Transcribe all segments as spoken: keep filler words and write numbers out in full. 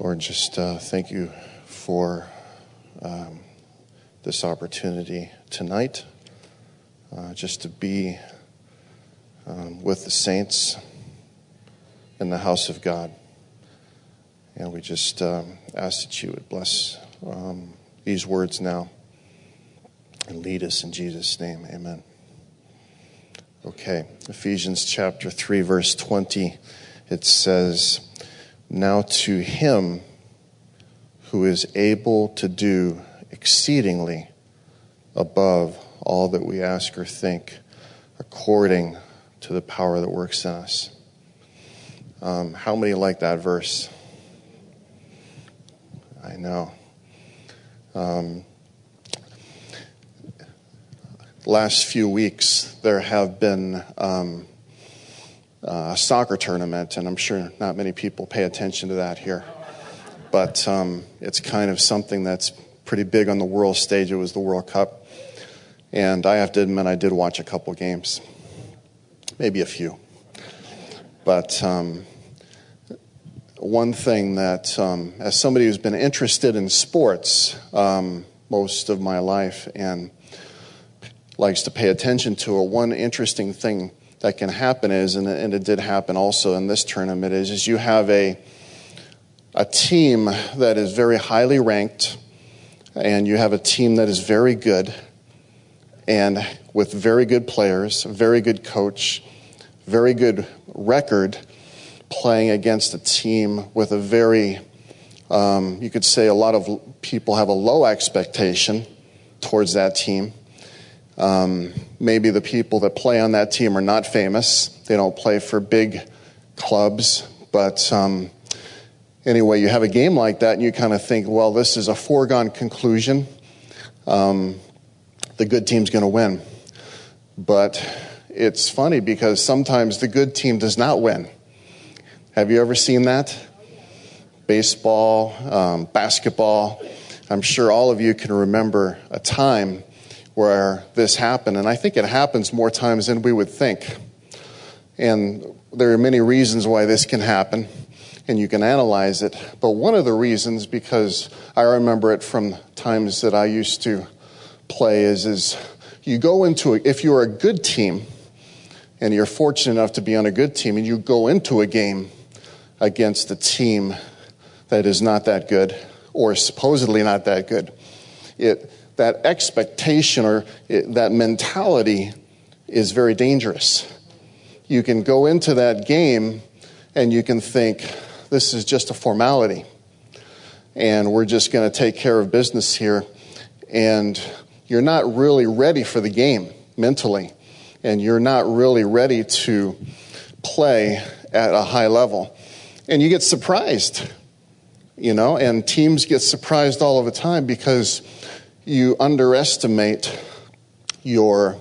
Lord, just uh, thank you for um, this opportunity tonight, uh, just to be um, with the saints in the house of God. And we just um, ask that you would bless um, these words now and lead us in Jesus' name. Amen. Okay, Ephesians chapter three, verse twenty, it says, "Now to him who is able to do exceedingly above all that we ask or think, according to the power that works in us." Um, how many like that verse? I know. Um, last few weeks, there have been um, a soccer tournament, and I'm sure not many people pay attention to that here. But um, it's kind of something that's pretty big on the world stage. It was the World Cup. And I have to admit, I did watch a couple games. Maybe a few. But um, one thing that, um, as somebody who's been interested in sports um, most of my life and likes to pay attention to it, one interesting thing that can happen is, and, and it did happen also in this tournament, is, is you have a a team that is very highly ranked, and you have a team that is very good, and with very good players, very good coach, very good record, playing against a team with a very, um, you could say a lot of people have a low expectation towards that team. Um, maybe the people that play on that team are not famous. They don't play for big clubs, but um, anyway, you have a game like that, and you kind of think, well, this is a foregone conclusion. Um, the good team's going to win. But it's funny because sometimes the good team does not win. Have you ever seen that? Baseball, um, basketball. I'm sure all of you can remember a time where this happened, and I think it happens more times than we would think. And there are many reasons why this can happen, and you can analyze it. But one of the reasons, because I remember it from times that I used to play, is, is you go into, a, if you're a good team, and you're fortunate enough to be on a good team, and you go into a game against a team that is not that good, or supposedly not that good, it that expectation or it, that mentality is very dangerous. You can go into that game and you can think, this is just a formality, and we're just going to take care of business here, and you're not really ready for the game mentally, and you're not really ready to play at a high level. And you get surprised, you know, and teams get surprised all of the time because you underestimate your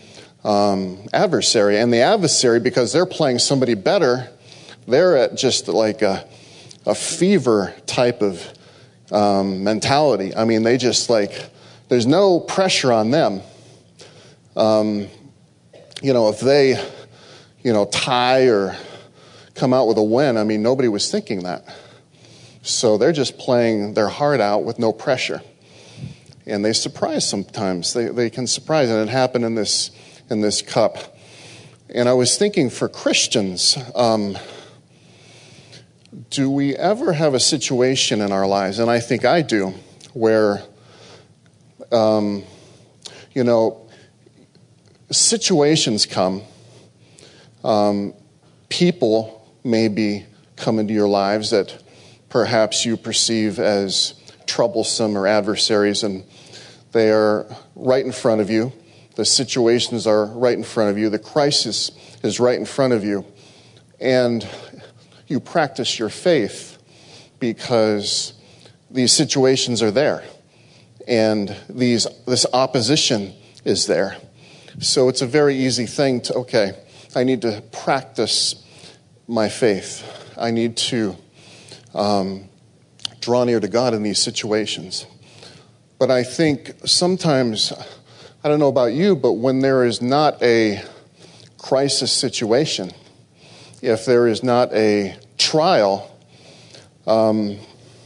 um, adversary. And the adversary, because they're playing somebody better, they're at just like a, a fever type of um, mentality. I mean, they just like, there's no pressure on them. Um, you know, if they, you know, tie or come out with a win, I mean, nobody was thinking that. So they're just playing their heart out with no pressure. And they surprise sometimes. They they can surprise, and it happened in this in this cup. And I was thinking, for Christians, um, do we ever have a situation in our lives, and I think I do, where, um, you know, situations come, um, people maybe come into your lives that perhaps you perceive as troublesome or adversaries, and they are right in front of you. The situations are right in front of you. The crisis is right in front of you. And you practice your faith because these situations are there. And these this opposition is there. So it's a very easy thing to, okay, I need to practice my faith. I need to um, draw near to God in these situations. But I think sometimes, I don't know about you, but when there is not a crisis situation, if there is not a trial, um,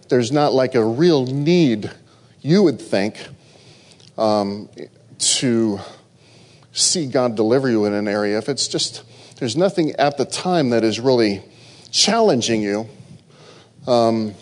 there's not like a real need, you would think, um, to see God deliver you in an area. If it's just, there's nothing at the time that is really challenging you, um,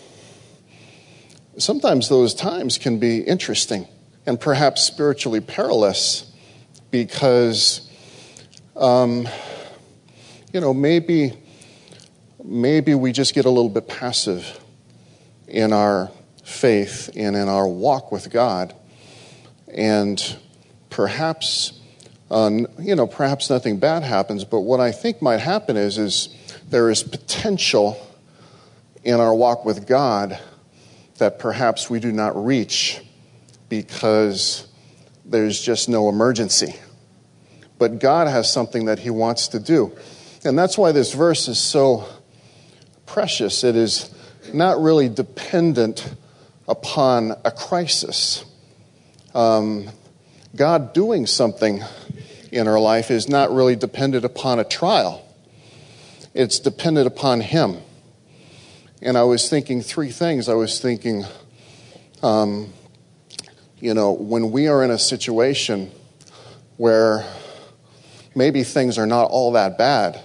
sometimes those times can be interesting and perhaps spiritually perilous because, um, you know, maybe, maybe we just get a little bit passive in our faith and in our walk with God. And perhaps, uh, you know, perhaps nothing bad happens, but what I think might happen is, is there is potential in our walk with God that perhaps we do not reach because there's just no emergency. But God has something that he wants to do. And that's why this verse is so precious. It is not really dependent upon a crisis. Um, God doing something in our life is not really dependent upon a trial. It's dependent upon him. And I was thinking three things. I was thinking, um, you know, when we are in a situation where maybe things are not all that bad,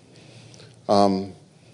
um,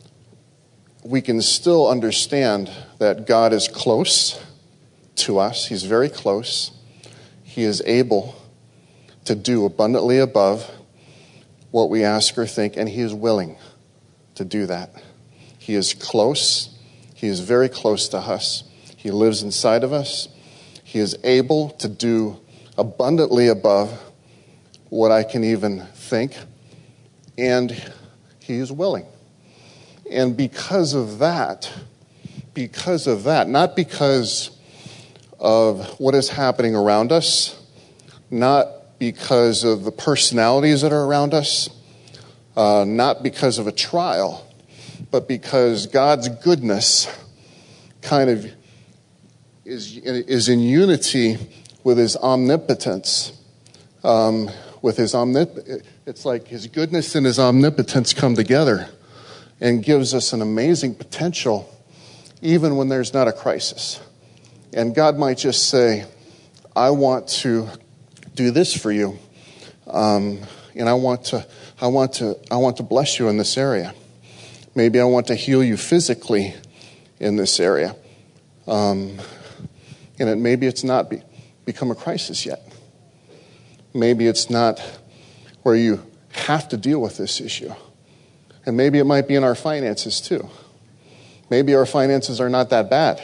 we can still understand that God is close to us. He's very close. He is able to do abundantly above what we ask or think, and he is willing to do that. He is close. He is very close to us. He lives inside of us. He is able to do abundantly above what I can even think, and he is willing. And because of that, because of that, not because of what is happening around us, not because of the personalities that are around us, uh, not because of a trial, but because God's goodness kind of is, is in unity with his omnipotence. Um, with his omnip- it's like his goodness and his omnipotence come together and gives us an amazing potential even when there's not a crisis. And God might just say, I want to do this for you. Um, and I want to, I want to, I want to bless you in this area. Maybe I want to heal you physically in this area. Um, and it, maybe it's not be, become a crisis yet. Maybe it's not where you have to deal with this issue. And maybe it might be in our finances too. Maybe our finances are not that bad.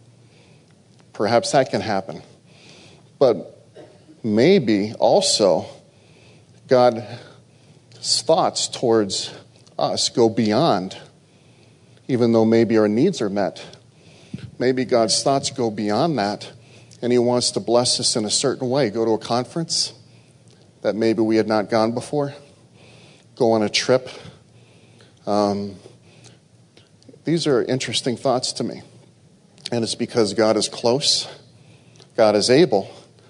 Perhaps that can happen. But maybe also God's thoughts towards us go beyond, even though maybe our needs are met. Maybe God's thoughts go beyond that, and he wants to bless us in a certain way. Go to a conference that maybe we had not gone before. Go on a trip. Um, these are interesting thoughts to me. And it's because God is close, God is able,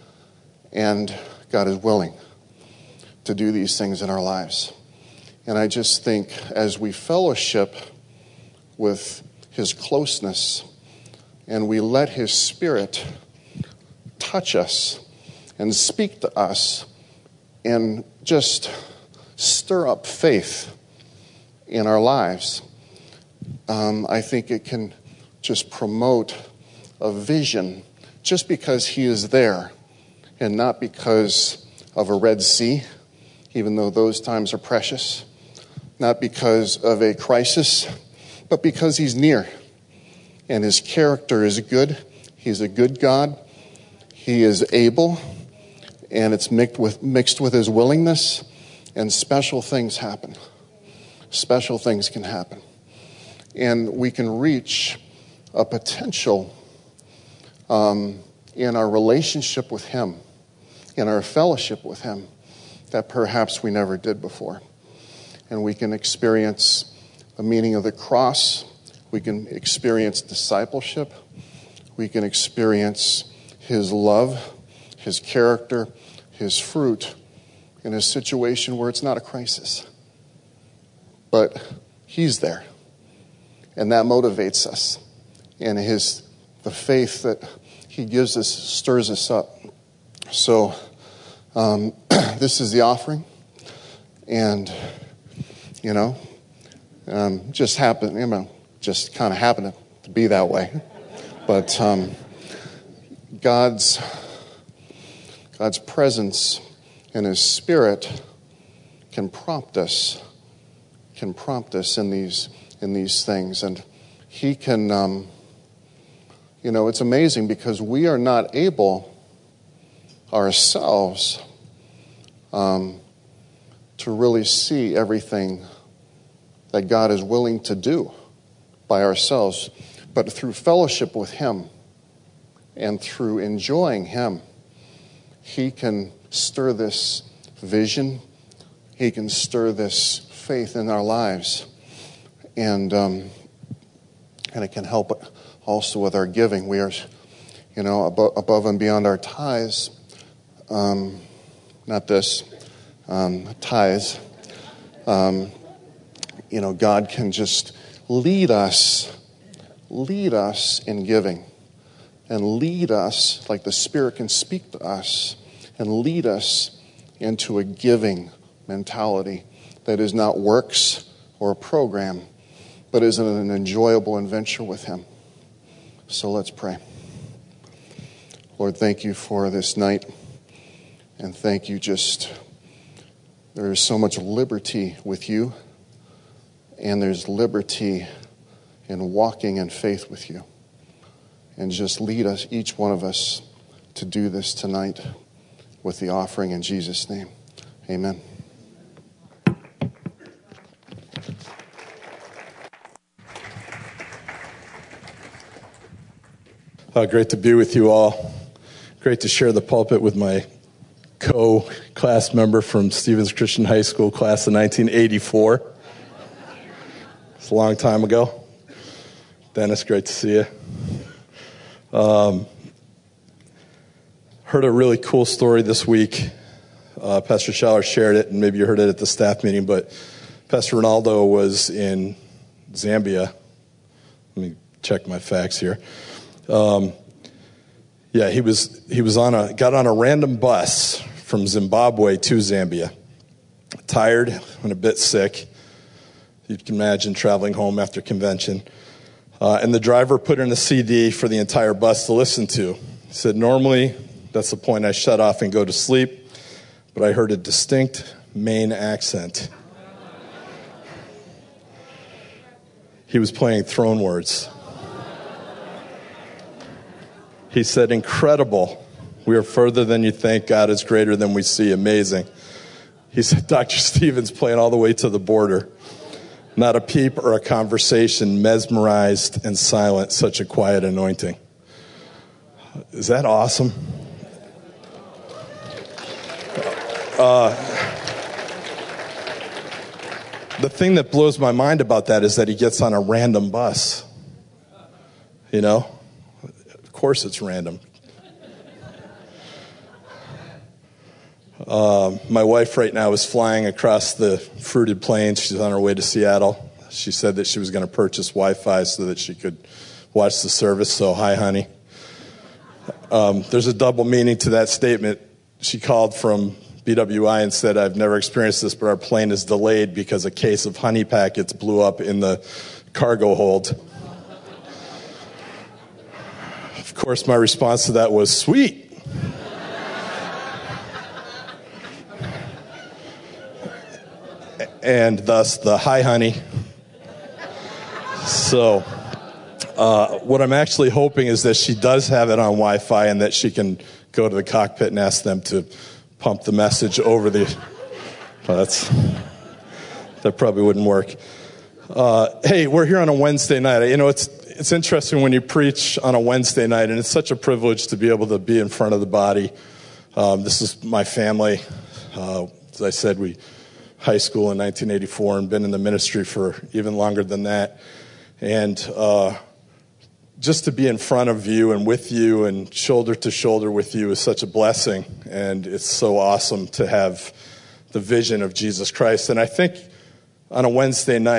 and God is willing to do these things in our lives. And I just think as we fellowship with his closeness and we let his Spirit touch us and speak to us and just stir up faith in our lives, um, I think it can just promote a vision just because he is there and not because of a Red Sea, even though those times are precious, not because of a crisis, but because he's near and his character is good. He's a good God. He is able, and it's mixed with, mixed with his willingness, and special things happen. Special things can happen. And we can reach a potential um, in our relationship with him, in our fellowship with him, that perhaps we never did before. And we can experience the meaning of the cross. We can experience discipleship. We can experience his love, his character, his fruit in a situation where it's not a crisis. But he's there. And that motivates us. and his the faith that he gives us stirs us up. So um, this is the offering, and you know, um, just happened, you know, just kind of happened to be that way. But um, God's God's presence and His Spirit can prompt us, can prompt us in these in these things, and He can. Um, you know, it's amazing because we are not able ourselves um, to really see everything that God is willing to do by ourselves, but through fellowship with Him and through enjoying Him, He can stir this vision. He can stir this faith in our lives, and um, and it can help also with our giving. We are, you know, above, above and beyond our tithes. Um, not this um, tithes. Um, you know, God can just lead us, lead us in giving, and lead us like the Spirit can speak to us, and lead us into a giving mentality that is not works or a program, but is an enjoyable adventure with Him. So let's pray. Lord, thank you for this night, and thank you just, there is so much liberty with you, and there's liberty in walking in faith with you. And just lead us, each one of us, to do this tonight with the offering in Jesus' name. Amen. Uh, great to be with you all. Great to share the pulpit with my co-class member from Stevens Christian High School, class of nineteen eighty-four. It's a long time ago. Dennis, great to see you. Um, heard a really cool story this week. Uh, Pastor Schaller shared it, and maybe you heard it at the staff meeting, but Pastor Ronaldo was in Zambia. Let me check my facts here. Um, yeah, he was he was on a got on a random bus from Zimbabwe to Zambia. Tired and a bit sick. You can imagine traveling home after convention. Uh, and the driver put in a C D for the entire bus to listen to. He said, normally, that's the point I shut off and go to sleep, but I heard a distinct Maine accent. He was playing Throne Words. He said, incredible. We are further than you think. God is greater than we see. Amazing. He said, Doctor Stevens playing all the way to the border. Not a peep or a conversation, mesmerized and silent, such a quiet anointing. Is that awesome? Uh, the thing that blows my mind about that is that he gets on a random bus. You know? Of course it's random. Uh, my wife right now is flying across the fruited plains. She's on her way to Seattle. She said that she was going to purchase Wi-Fi so that she could watch the service. So, hi, honey. Um, there's a double meaning to that statement. She called from B W I and said, I've never experienced this, but our plane is delayed because a case of honey packets blew up in the cargo hold. Of course, my response to that was, sweet. And thus the hi, honey. So uh, what I'm actually hoping is that she does have it on Wi-Fi and that she can go to the cockpit and ask them to pump the message over the... Well, that's, that probably wouldn't work. Uh, hey, we're here on a Wednesday night. You know, it's it's interesting when you preach on a Wednesday night, and it's such a privilege to be able to be in front of the body. Um, this is my family. Uh, as I said, we... high school in nineteen eighty-four and been in the ministry for even longer than that. And uh, just to be in front of you and with you and shoulder to shoulder with you is such a blessing. And it's so awesome to have the vision of Jesus Christ. And I think on a Wednesday night,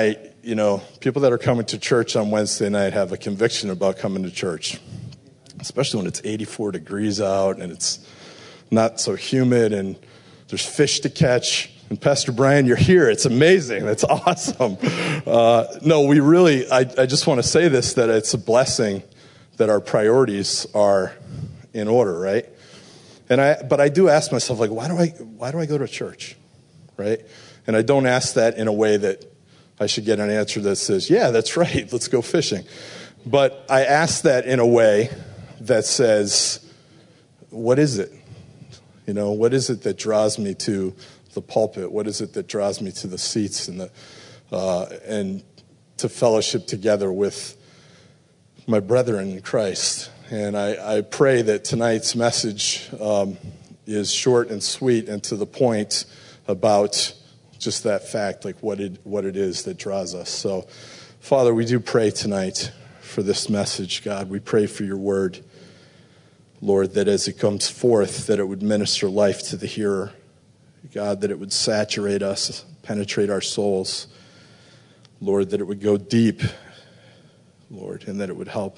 you know, people that are coming to church on Wednesday night have a conviction about coming to church, especially when it's eighty-four degrees out and it's not so humid and there's fish to catch. And Pastor Brian, you're here. It's amazing. That's awesome. Uh, no, we really, I, I just want to say this, that it's a blessing that our priorities are in order, right? And I, but I do ask myself, like, why do I, why do I go to church, right? And I don't ask that in a way that I should get an answer that says, yeah, that's right, let's go fishing. But I ask that in a way that says, what is it? You know, what is it that draws me to the pulpit? What is it that draws me to the seats and the uh, and to fellowship together with my brethren in Christ? And I, I pray that tonight's message um, is short and sweet and to the point about just that fact, like what it what it is that draws us. So, Father, we do pray tonight for this message, God. We pray for your word, Lord, that as it comes forth, that it would minister life to the hearer. God, that it would saturate us, penetrate our souls. Lord, that it would go deep, Lord, and that it would help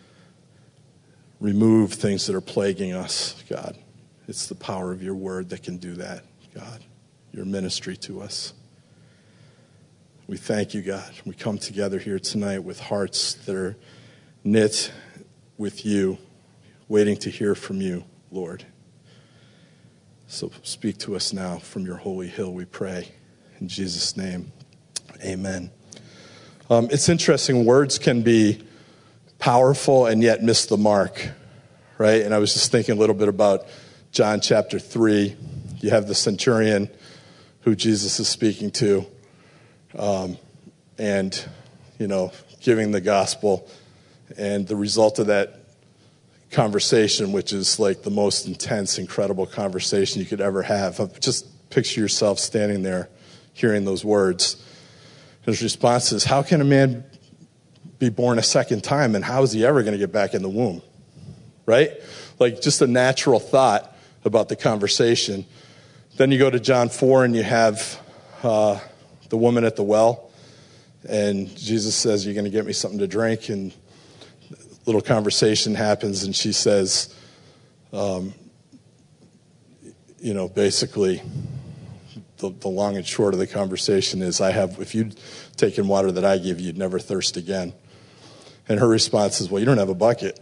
remove things that are plaguing us, God. It's the power of your word that can do that, God, your ministry to us. We thank you, God. We come together here tonight with hearts that are knit with you, waiting to hear from you, Lord. So speak to us now from your holy hill, we pray. In Jesus' name, amen. Um, it's interesting, words can be powerful and yet miss the mark, right? And I was just thinking a little bit about John chapter three. You have the centurion who Jesus is speaking to, um, and, you know, giving the gospel. And the result of that conversation, which is like the most intense, incredible conversation you could ever have. Just picture yourself standing there hearing those words. His response is, how can a man be born a second time, and how is he ever going to get back in the womb? Right? Like just a natural thought about the conversation. Then you go to John four and you have uh, the woman at the well, and Jesus says, you're going to get me something to drink, and little conversation happens, and she says, um, you know, basically, the, the long and short of the conversation is, I have, if you'd taken water that I give you, you'd never thirst again. And her response is, well, you don't have a bucket.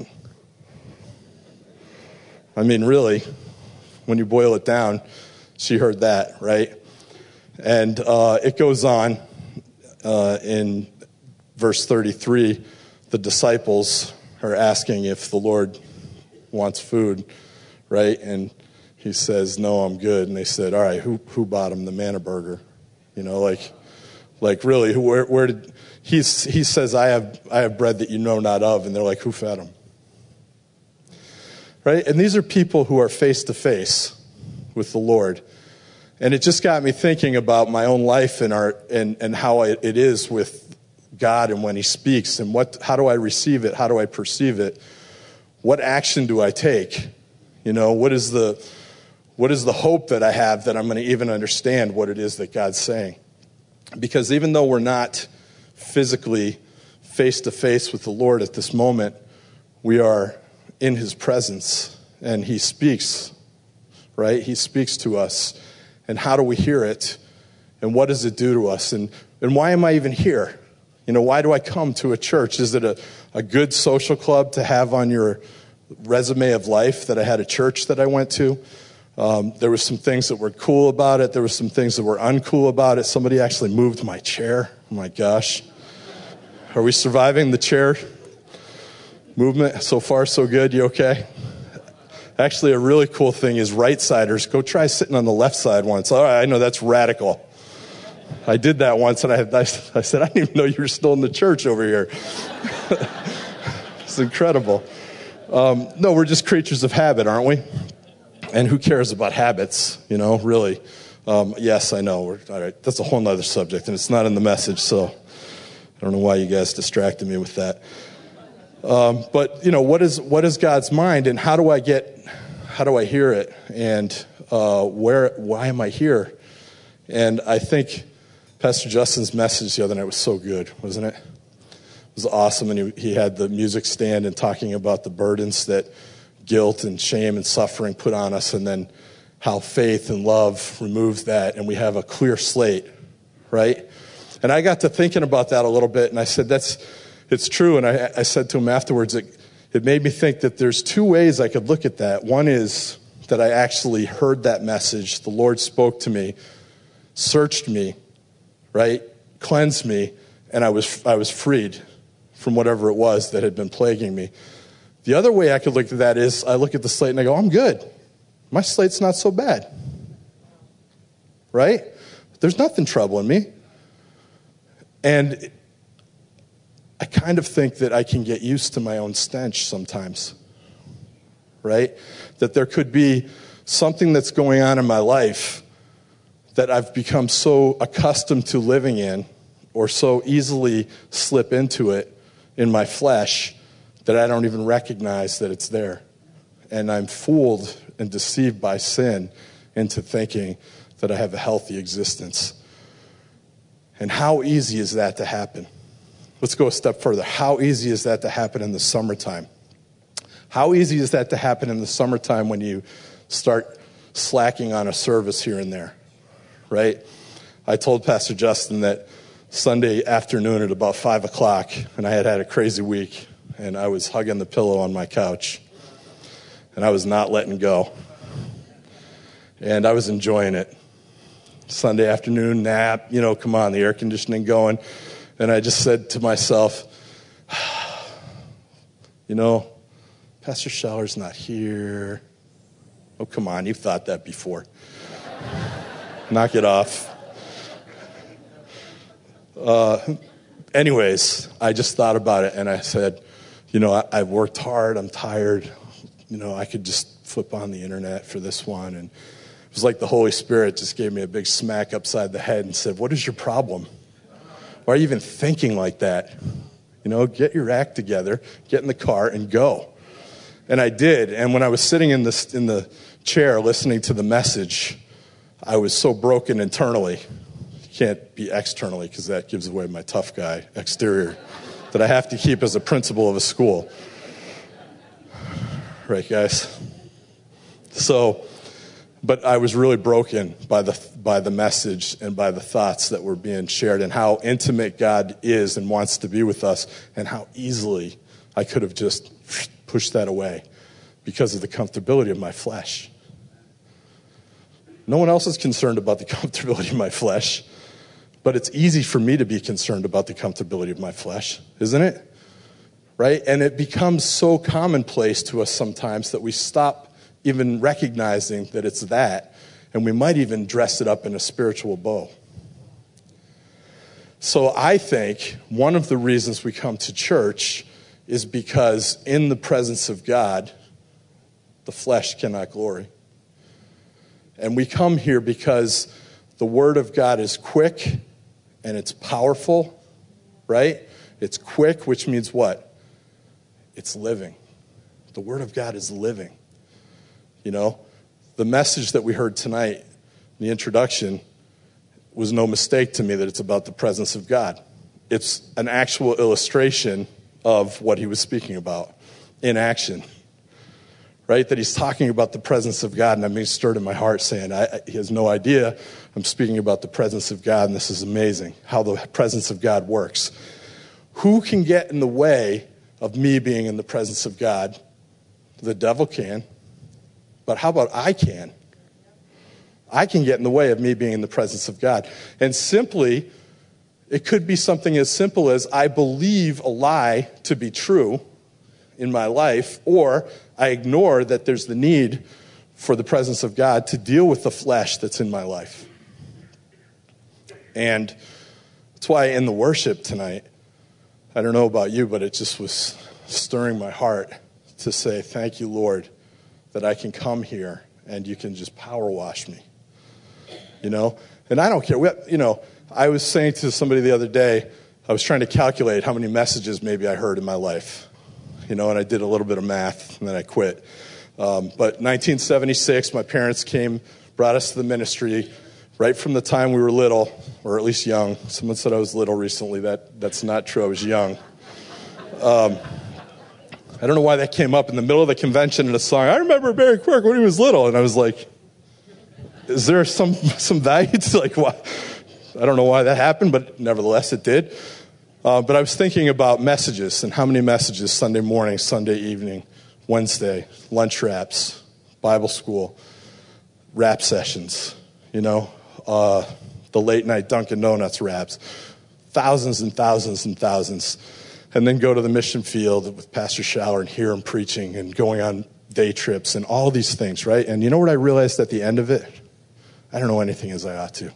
I mean, really, when you boil it down, she heard that, right? And uh, it goes on uh, in verse thirty-three, the disciples are asking if the Lord wants food, right? And he says, no, I'm good. And they said, all right, who who bought him the manna burger? You know, like, like really, who, where, where did, he's, he says, I have, I have bread that you know not of. And they're like, who fed him? Right? And these are people who are face to face with the Lord. And it just got me thinking about my own life and our, and, and how it is with God and when he speaks, and what, how do I receive it? How do I perceive it? What action do I take? You know, what is the, what is the hope that I have that I'm going to even understand what it is that God's saying? Because even though we're not physically face to face with the Lord at this moment, we are in his presence and he speaks, right? He speaks to us. And how do we hear it? And what does it do to us? And, and why am I even here? You know, why do I come to a church? Is it a, a good social club to have on your resume of life that I had a church that I went to? Um, there were some things that were cool about it. There were some things that were uncool about it. Somebody actually moved my chair. Oh, my gosh. Are we surviving the chair movement? So far, so good. You okay? Actually, a really cool thing is right-siders. Go try sitting on the left side once. All right, I know that's radical. I did that once, and I, I, I said, I didn't even know you were still in the church over here. It's incredible. Um, no, we're just creatures of habit, aren't we? And who cares about habits, you know, really? Um, yes, I know. We're, all right, that's a whole other subject, and it's not in the message, so I don't know why you guys distracted me with that. Um, but, you know, what is what is God's mind, and how do I get, how do I hear it, and uh, where, why am I here? And I think Pastor Justin's message the other night was so good, wasn't it? It was awesome, and he, he had the music stand and talking about the burdens that guilt and shame and suffering put on us, and then how faith and love removes that, and we have a clear slate, right? And I got to thinking about that a little bit, and I said, that's, it's true, and I, I said to him afterwards, it, it made me think that there's two ways I could look at that. One is that I actually heard that message, the Lord spoke to me, searched me, right, cleansed me, and I was I was freed from whatever it was that had been plaguing me. The other way I could look at that is I look at the slate and I go, I'm good. My slate's not so bad. Right? There's nothing troubling me. And I kind of think that I can get used to my own stench sometimes. Right? That there could be something that's going on in my life that I've become so accustomed to living in or so easily slip into it in my flesh that I don't even recognize that it's there. And I'm fooled and deceived by sin into thinking that I have a healthy existence. And how easy is that to happen? Let's go a step further. How easy is that to happen in the summertime? How easy is that to happen in the summertime when you start slacking on a service here and there, right? I told Pastor Justin that Sunday afternoon at about five o'clock, and I had had a crazy week, and I was hugging the pillow on my couch, and I was not letting go. And I was enjoying it. Sunday afternoon nap, you know, come on, the air conditioning going. And I just said to myself, you know, Pastor Scheller's not here. Oh, come on, you've thought that before. Knock it off. Uh, anyways, I just thought about it, and I said, you know, I, I've worked hard. I'm tired. You know, I could just flip on the internet for this one. And it was like the Holy Spirit just gave me a big smack upside the head and said, what is your problem? Why are you even thinking like that? You know, get your act together, get in the car, and go. And I did. And when I was sitting in the, in the chair listening to the message, I was so broken internally. Can't be externally because that gives away my tough guy exterior that I have to keep as a principal of a school. Right, guys? So, but I was really broken by the by the message and by the thoughts that were being shared and how intimate God is and wants to be with us and how easily I could have just pushed that away because of the comfortability of my flesh. No one else is concerned about the comfortability of my flesh. But it's easy for me to be concerned about the comfortability of my flesh, isn't it? Right? And it becomes so commonplace to us sometimes that we stop even recognizing that it's that, and we might even dress it up in a spiritual bow. So I think one of the reasons we come to church is because in the presence of God, the flesh cannot glory. And we come here because the Word of God is quick and it's powerful, right? It's quick, which means what? It's living. The Word of God is living. You know, the message that we heard tonight, the introduction, was no mistake to me that it's about the presence of God. It's an actual illustration of what he was speaking about in action, right? That he's talking about the presence of God, and I'm being stirred in my heart saying, I, he has no idea I'm speaking about the presence of God, and this is amazing, how the presence of God works. Who can get in the way of me being in the presence of God? The devil can. But how about I can? I can get in the way of me being in the presence of God. And simply, it could be something as simple as I believe a lie to be true in my life, or I ignore that there's the need for the presence of God to deal with the flesh that's in my life. And that's why in the worship tonight, I don't know about you, but it just was stirring my heart to say, thank you, Lord, that I can come here and you can just power wash me. You know? And I don't care. We, you know, I was saying to somebody the other day, I was trying to calculate how many messages maybe I heard in my life. You know, and I did a little bit of math, and then I quit. Um, but nineteen seventy-six, my parents came, brought us to the ministry. right from the time we were little, or at least young. Someone said I was little recently. That That's not true. I was young. Um, I don't know why that came up in the middle of the convention in a song. I remember Barry Quirk when he was little. And I was like, is there some some value to like why? I don't know why that happened, but nevertheless it did. Uh, but I was thinking about messages and how many messages Sunday morning, Sunday evening, Wednesday, lunch wraps, Bible school, rap sessions, you know, uh, the late night Dunkin' Donuts raps, thousands and thousands and thousands. And then go to the mission field with Pastor Schaller and hear him preaching and going on day trips and all these things, right? And you know what I realized at the end of it? I don't know anything as I ought to.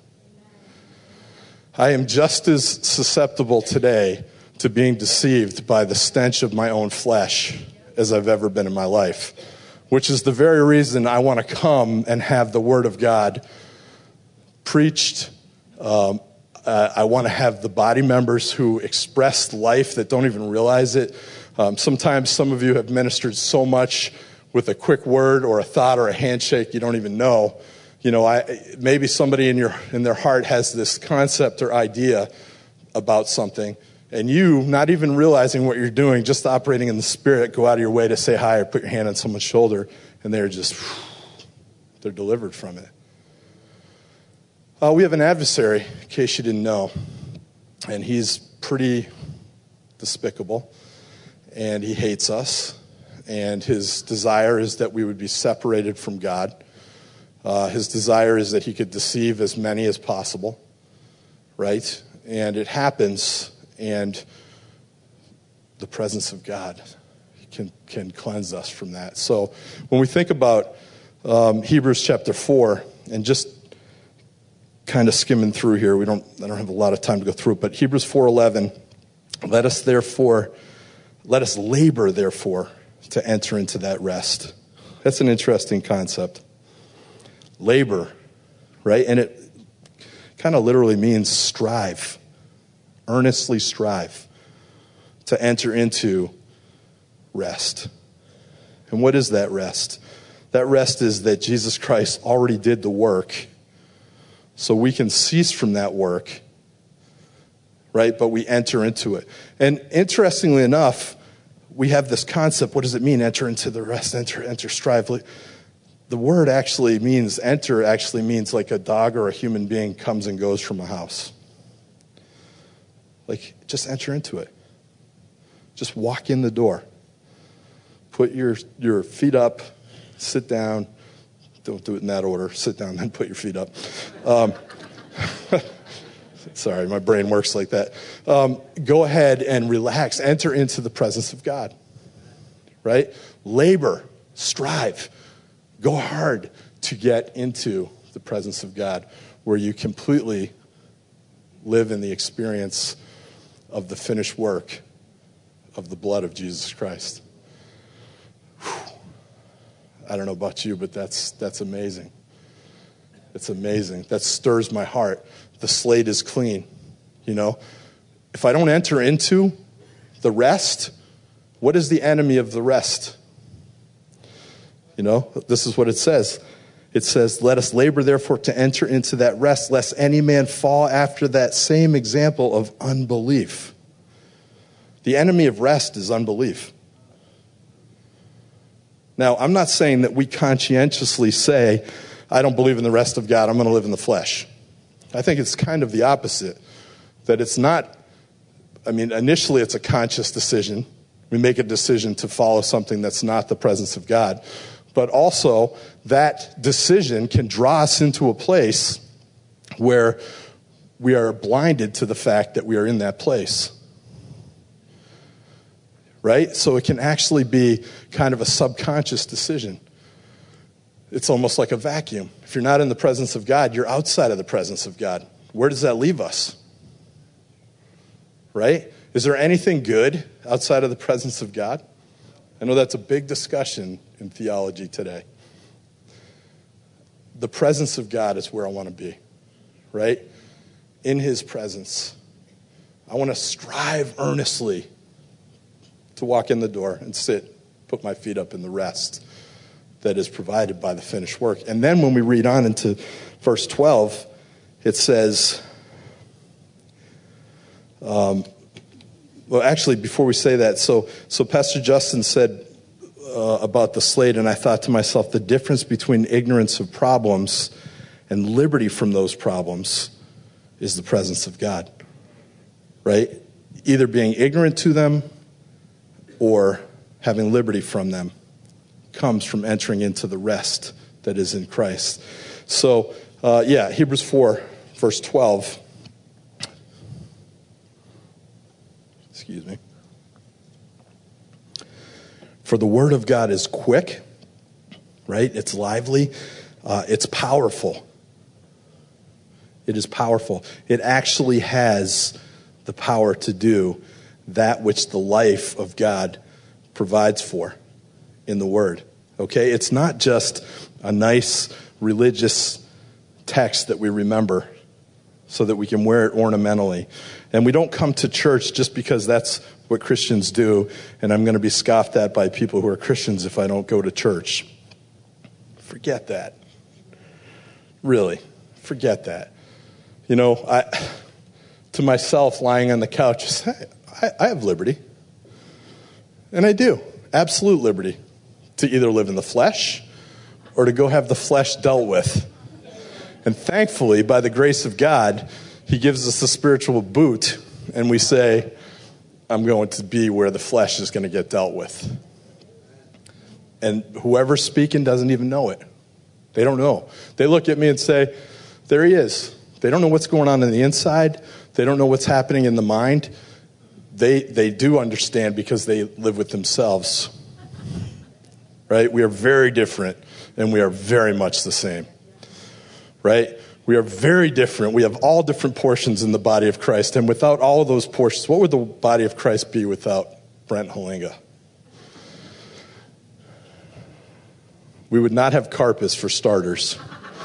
I am just as susceptible today to being deceived by the stench of my own flesh as I've ever been in my life, which is the very reason I want to come and have the Word of God preached. Um, uh, I want to have the body members who express life that don't even realize it. Um, sometimes some of you have ministered so much with a quick word or a thought or a handshake you don't even know. You know, I, maybe somebody in your in their heart has this concept or idea about something, and you, not even realizing what you're doing, just operating in the Spirit, go out of your way to say hi or put your hand on someone's shoulder, and they're just, they're delivered from it. Uh, we have an adversary, in case you didn't know, and he's pretty despicable, and he hates us, and his desire is that we would be separated from God. Uh, his desire is that he could deceive as many as possible, right? And it happens, and the presence of God can can cleanse us from that. So when we think about um, Hebrews chapter four, and just kind of skimming through here, we don't I don't have a lot of time to go through it, but Hebrews four eleven, let us therefore, let us labor therefore to enter into that rest. That's an interesting concept. Labor, right? And it kind of literally means strive, earnestly strive to enter into rest. And what is that rest? That rest is that Jesus Christ already did the work, so we can cease from that work, right? But we enter into it. And interestingly enough, we have this concept. What does it mean? Enter into the rest, enter, enter, strive. The word actually means, enter actually means like a dog or a human being comes and goes from a house. Like, just enter into it. Just walk in the door. Put your, your feet up, sit down. Don't do it in that order. Sit down, then put your feet up. Um, sorry, my brain works like that. Um, go ahead and relax. Enter into the presence of God. Right? Labor, strive. Go hard to get into the presence of God, where you completely live in the experience of the finished work of the blood of Jesus Christ. Whew. I don't know about you, but that's that's amazing. It's amazing. That stirs my heart. The slate is clean. You know, if I don't enter into the rest, what is the enemy of the rest? You know, this is what it says. It says, let us labor, therefore, to enter into that rest, lest any man fall after that same example of unbelief. The enemy of rest is unbelief. Now, I'm not saying that we conscientiously say, I don't believe in the rest of God, I'm going to live in the flesh. I think it's kind of the opposite. That it's not, I mean, initially it's a conscious decision. We make a decision to follow something that's not the presence of God. But also, that decision can draw us into a place where we are blinded to the fact that we are in that place. Right? So it can actually be kind of a subconscious decision. It's almost like a vacuum. If you're not in the presence of God, you're outside of the presence of God. Where does that leave us? Right? Is there anything good outside of the presence of God? I know that's a big discussion in theology today. The presence of God is where I want to be, right? In his presence. I want to strive earnestly to walk in the door and sit, put my feet up in the rest that is provided by the finished work. And then when we read on into verse twelve, it says, um, well, actually, before we say that, so so Pastor Justin said uh, about the slate, and I thought to myself, the difference between ignorance of problems and liberty from those problems is the presence of God, right? Either being ignorant to them or having liberty from them comes from entering into the rest that is in Christ. So, uh, yeah, Hebrews four, verse twelve. Excuse me. For the word of God is quick, right? It's lively. Uh, it's powerful. It is powerful. It actually has the power to do that which the life of God provides for in the Word. Okay? It's not just a nice religious text that we remember so that we can wear it ornamentally. And we don't come to church just because that's what Christians do, and I'm going to be scoffed at by people who are Christians if I don't go to church. Forget that. Really, forget that. You know, I, to myself, lying on the couch, I, I have liberty. And I do. Absolute liberty. To either live in the flesh or to go have the flesh dealt with. And thankfully, by the grace of God, He gives us a spiritual boot, and we say, I'm going to be where the flesh is going to get dealt with. And whoever's speaking doesn't even know it. They don't know. They look at me and say, there he is. They don't know what's going on in the inside. They don't know what's happening in the mind. They they do understand because they live with themselves. Right? We are very different, and we are very much the same. Right? We are very different. We have all different portions in the body of Christ, and without all of those portions, what would the body of Christ be without Brent Halinga? We would not have Carpus, for starters.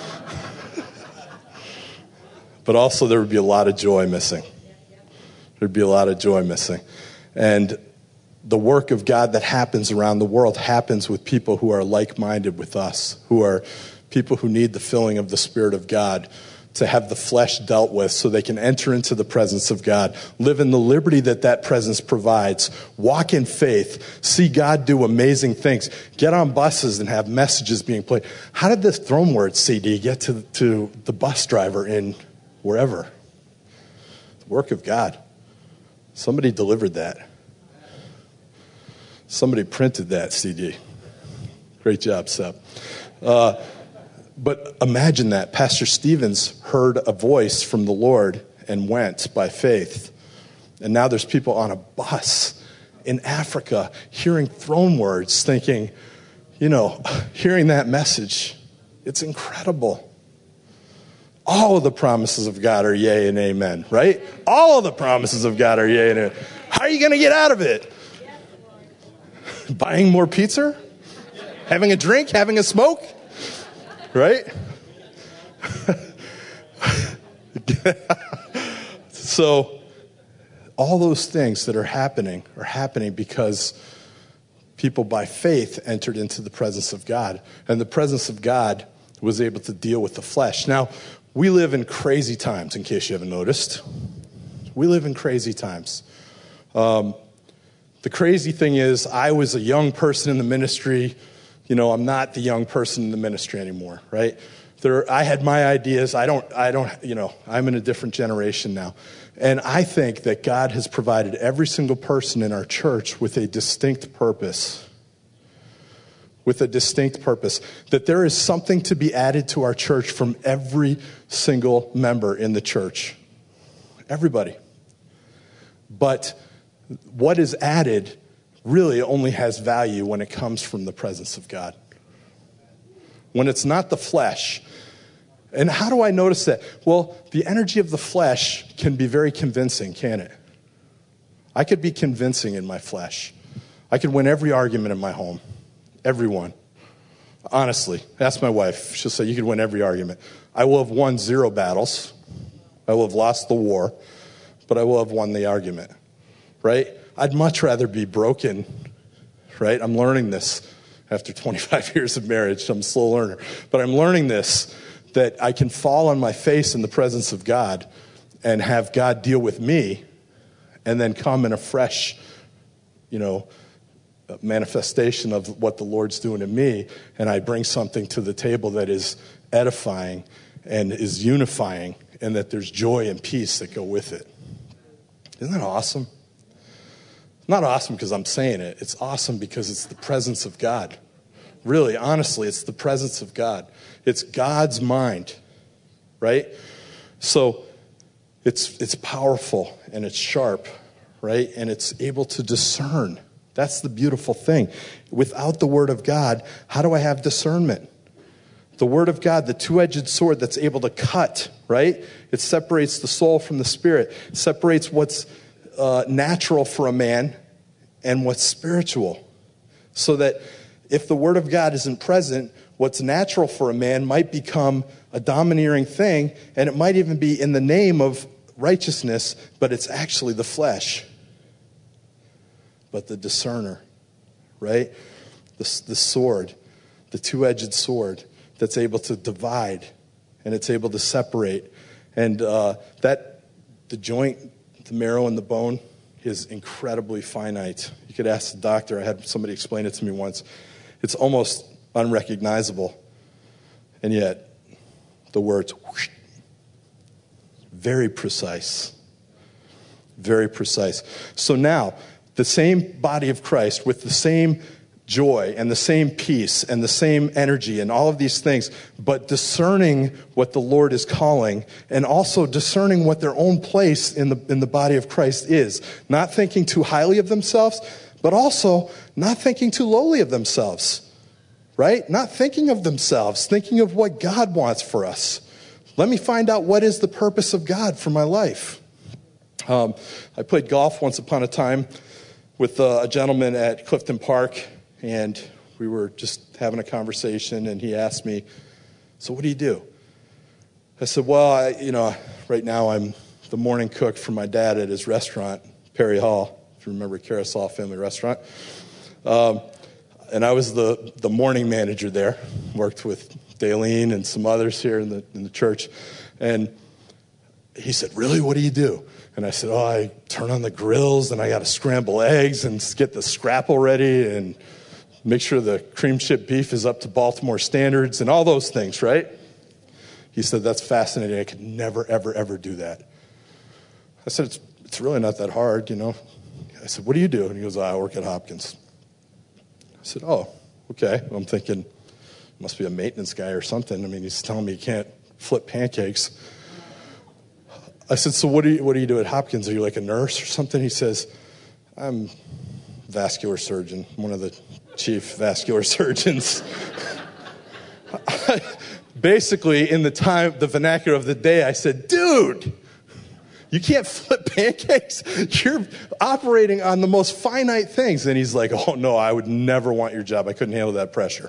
But also there would be a lot of joy missing. There'd be a lot of joy missing. And the work of God that happens around the world happens with people who are like-minded with us, who are people who need the filling of the Spirit of God to have the flesh dealt with so they can enter into the presence of God, live in the liberty that that presence provides, walk in faith, see God do amazing things, get on buses and have messages being played. How did this Throne Word C D get to, to the bus driver in wherever? The work of God. Somebody delivered that. Somebody printed that C D. Great job, Seb. Uh, but imagine that. Pastor Stevens heard a voice from the Lord and went by faith. And now there's people on a bus in Africa hearing throne words, thinking, you know, hearing that message. It's incredible. All of the promises of God are yea and amen, right? All of the promises of God are yea and amen. How are you going to get out of it? Buying more pizza? Having a drink? Having a smoke? Right? So, all those things that are happening are happening because people by faith entered into the presence of God. And the presence of God was able to deal with the flesh. Now, we live in crazy times, in case you haven't noticed. We live in crazy times. Um, the crazy thing is, I was a young person in the ministry. You know, I'm not the young person in the ministry anymore, right? There, I had my ideas. I don't, I don't, you know, I'm in a different generation now. And I think that God has provided every single person in our church with a distinct purpose. With a distinct purpose. That there is something to be added to our church from every single member in the church. Everybody. But what is added really only has value when it comes from the presence of God. When it's not the flesh. And how do I notice that? Well, the energy of the flesh can be very convincing, can't it? I could be convincing in my flesh. I could win every argument in my home. Everyone. Honestly. Ask my wife. She'll say, you could win every argument. I will have won zero battles. I will have lost the war. But I will have won the argument. Right? I'd much rather be broken, right? I'm learning this after twenty-five years of marriage. I'm a slow learner. But I'm learning this, that I can fall on my face in the presence of God and have God deal with me and then come in a fresh, you know, manifestation of what the Lord's doing in me, and I bring something to the table that is edifying and is unifying, and that there's joy and peace that go with it. Isn't that awesome? It's not awesome because I'm saying it. It's awesome because it's the presence of God. Really, honestly, it's the presence of God. It's God's mind, right? So it's it's powerful and it's sharp, right? And it's able to discern. That's the beautiful thing. Without the Word of God, how do I have discernment? The Word of God, the two-edged sword that's able to cut, right? It separates the soul from the spirit. It separates what's uh, natural for a man and what's spiritual. So that if the Word of God isn't present, what's natural for a man might become a domineering thing, and it might even be in the name of righteousness, but it's actually the flesh. But the discerner, right? The, the sword, the two-edged sword that's able to divide and it's able to separate. And uh, that, the joint, the marrow and the bone is incredibly finite. You could ask the doctor. I had somebody explain it to me once. It's almost unrecognizable. And yet, the words, whoosh, very precise. Very precise. So now, the same body of Christ with the same joy and the same peace and the same energy and all of these things, but discerning what the Lord is calling and also discerning what their own place in the in the body of Christ is. Not thinking too highly of themselves, but also not thinking too lowly of themselves, right? Not thinking of themselves, thinking of what God wants for us. Let me find out what is the purpose of God for my life. Um, I played golf once upon a time with uh, a gentleman at Clifton Park, and we were just having a conversation, and he asked me, so what do you do? I said, well, I, you know, right now I'm the morning cook for my dad at his restaurant, Perry Hall, if you remember Carousel Family Restaurant. Um, and I was the, the morning manager there, worked with Daleen and some others here in the in the church. And he said, really, what do you do? And I said, oh, I turn on the grills, and I got to scramble eggs and get the scrapple ready and make sure the cream chip beef is up to Baltimore standards and all those things, right? He said, that's fascinating. I could never, ever, ever do that. I said, it's it's really not that hard, you know. I said, what do you do? And he goes, oh, I work at Hopkins. I said, oh, okay. Well, I'm thinking, must be a maintenance guy or something. I mean, he's telling me he can't flip pancakes. I said, so what do you what do you do at Hopkins? Are you like a nurse or something? He says, I'm a vascular surgeon, one of the chief vascular surgeons. Basically, in the time, the vernacular of the day, I said, dude, you can't flip pancakes? You're operating on the most finite things. And he's like, oh, no, I would never want your job. I couldn't handle that pressure.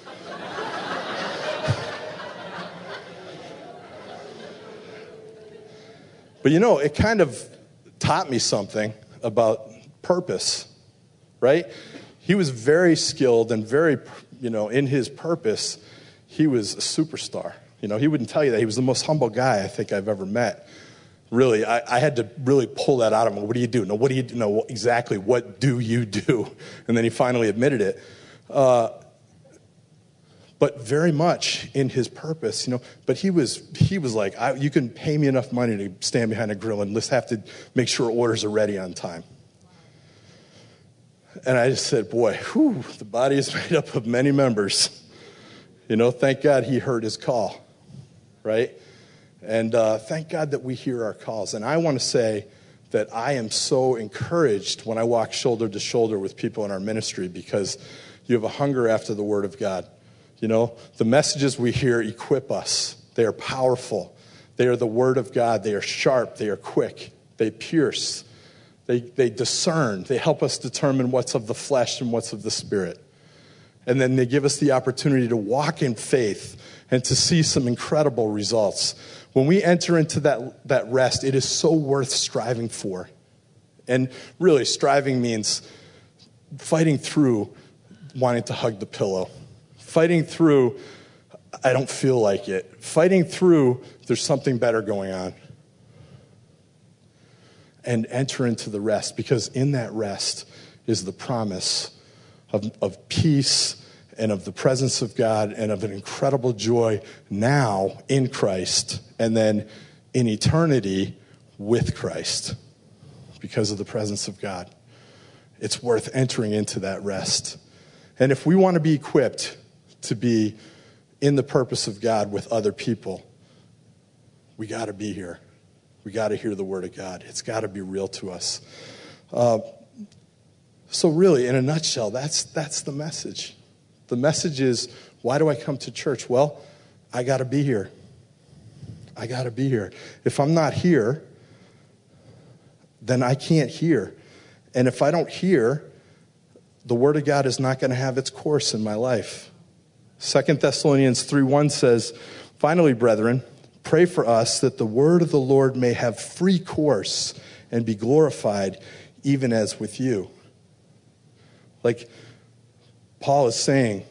But, you know, it kind of taught me something about purpose, right? He was very skilled and very, you know, in his purpose, he was a superstar. You know, he wouldn't tell you that. He was the most humble guy I think I've ever met. Really, I, I had to really pull that out of him. What do you do? No, what do you do? No, exactly, what do you do? And then he finally admitted it. Uh, but very much in his purpose, you know. But he was he was like, I, you can pay me enough money to stand behind a grill and let's have to make sure orders are ready on time. And I just said, boy, whew, the body is made up of many members. You know, thank God he heard his call, right? And uh, thank God that we hear our calls. And I want to say that I am so encouraged when I walk shoulder to shoulder with people in our ministry because you have a hunger after the Word of God. You know, the messages we hear equip us. They are powerful. They are the Word of God. They are sharp. They are quick. They pierce. They, they discern. They help us determine what's of the flesh and what's of the Spirit. And then they give us the opportunity to walk in faith and to see some incredible results. When we enter into that, that rest, it is so worth striving for. And really, striving means fighting through wanting to hug the pillow. Fighting through I don't feel like it. Fighting through, there's something better going on. And enter into the rest, because in that rest is the promise of, of peace and of the presence of God and of an incredible joy now in Christ and then in eternity with Christ because of the presence of God. It's worth entering into that rest. And if we want to be equipped to be in the purpose of God with other people, we got to be here. We got to hear the word of God. It's got to be real to us. Uh, so really, in a nutshell, that's that's the message. The message is, why do I come to church? Well, I got to be here. I got to be here. If I'm not here, then I can't hear. And if I don't hear, the word of God is not going to have its course in my life. Second Thessalonians three one says, finally, brethren, pray for us that the word of the Lord may have free course and be glorified, even as with you. Like Paul is saying,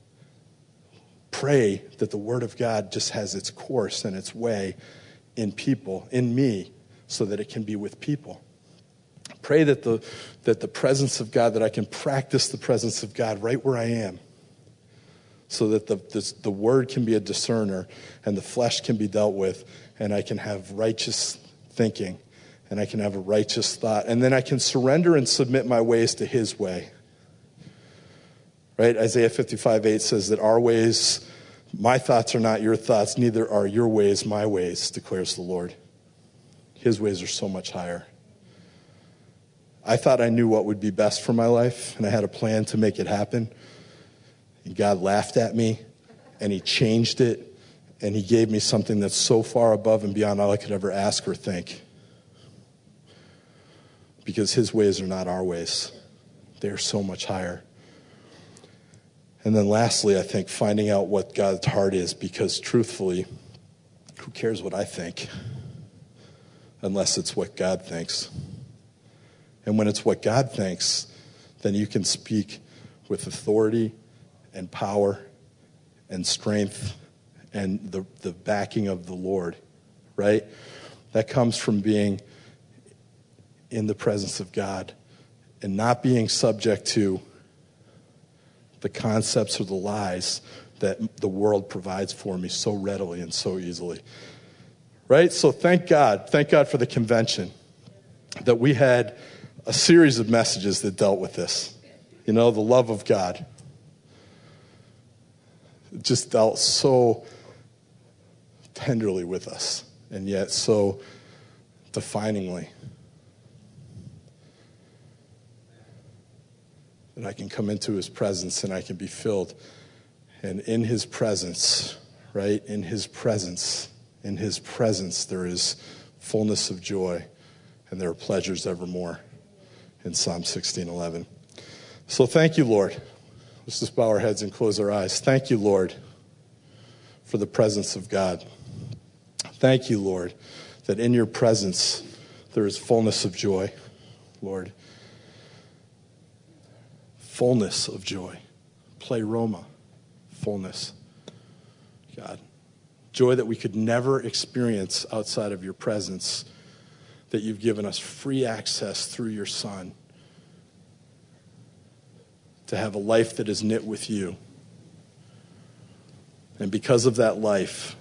pray that the word of God just has its course and its way in people, in me, so that it can be with people. Pray that the that the presence of God, that I can practice the presence of God right where I am, so that the, the, the word can be a discerner and the flesh can be dealt with, and I can have righteous thinking and I can have a righteous thought, and then I can surrender and submit my ways to his way. Right? Isaiah fifty-five eight says that our ways, my thoughts are not your thoughts, neither are your ways my ways, declares the Lord. His ways are so much higher. I thought I knew what would be best for my life, and I had a plan to make it happen. And God laughed at me, and he changed it, and he gave me something that's so far above and beyond all I could ever ask or think. Because his ways are not our ways. They're so much higher. And then lastly, I think finding out what God's heart is, because truthfully, who cares what I think? Unless it's what God thinks. And when it's what God thinks, then you can speak with authority and power and strength and the, the backing of the Lord, right? That comes from being in the presence of God and not being subject to the concepts or the lies that the world provides for me so readily and so easily. Right? So thank God. Thank God for the convention that we had a series of messages that dealt with this. You know, the love of God. It just dealt so tenderly with us, and yet so definingly. That I can come into his presence and I can be filled. And in his presence, right, in his presence, in his presence there is fullness of joy, and there are pleasures evermore, in Psalm sixteen eleven. So thank you, Lord. Let's just bow our heads and close our eyes. Thank you, Lord, for the presence of God. Thank you, Lord, that in your presence there is fullness of joy, Lord. Fullness of joy. Pleroma. Fullness. God. Joy that we could never experience outside of your presence, that you've given us free access through your Son to have a life that is knit with you. And because of that life,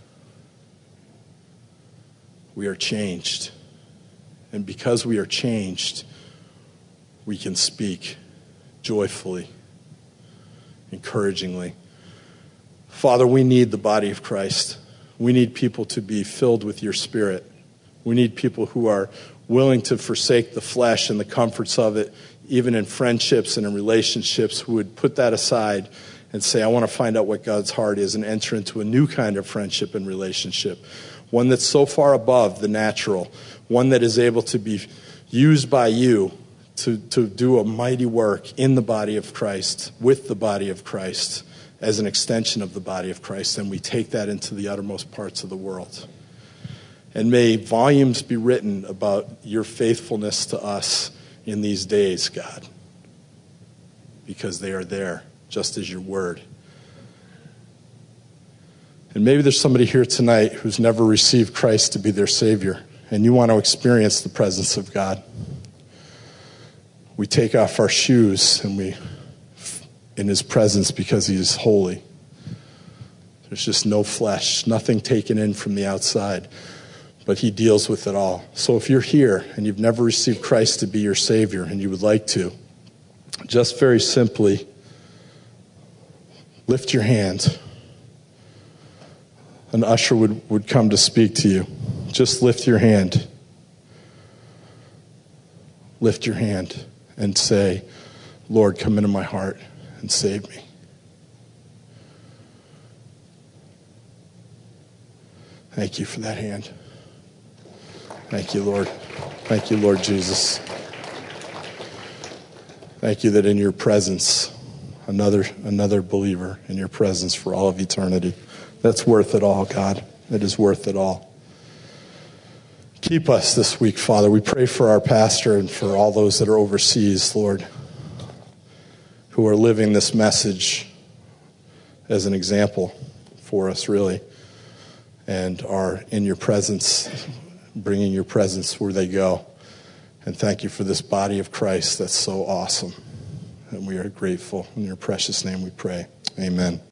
we are changed. And because we are changed, we can speak joyfully, encouragingly. Father, we need the body of Christ. We need people to be filled with your Spirit. We need people who are willing to forsake the flesh and the comforts of it, even in friendships and in relationships, who would put that aside and say, I want to find out what God's heart is and enter into a new kind of friendship and relationship, one that's so far above the natural, one that is able to be used by you to, to do a mighty work in the body of Christ, with the body of Christ, as an extension of the body of Christ, and we take that into the uttermost parts of the world. And may volumes be written about your faithfulness to us in these days, God, because they are there, just as your word. And maybe there's somebody here tonight who's never received Christ to be their Savior, and you want to experience the presence of God. We take off our shoes and we in his presence because he is holy. There's just no flesh, nothing taken in from the outside, but he deals with it all. So if you're here and you've never received Christ to be your Savior and you would like to, just very simply lift your hand. An usher would, would come to speak to you. Just lift your hand. Lift your hand and say, Lord, come into my heart and save me. Thank you for that hand. Thank you, Lord. Thank you, Lord Jesus. Thank you that in your presence, another another believer in your presence for all of eternity. That's worth it all, God. It is worth it all. Keep us this week, Father. We pray for our pastor and for all those that are overseas, Lord, who are living this message as an example for us, really, and are in your presence, bringing your presence where they go. And thank you for this body of Christ that's so awesome. And we are grateful. In your precious name we pray. Amen.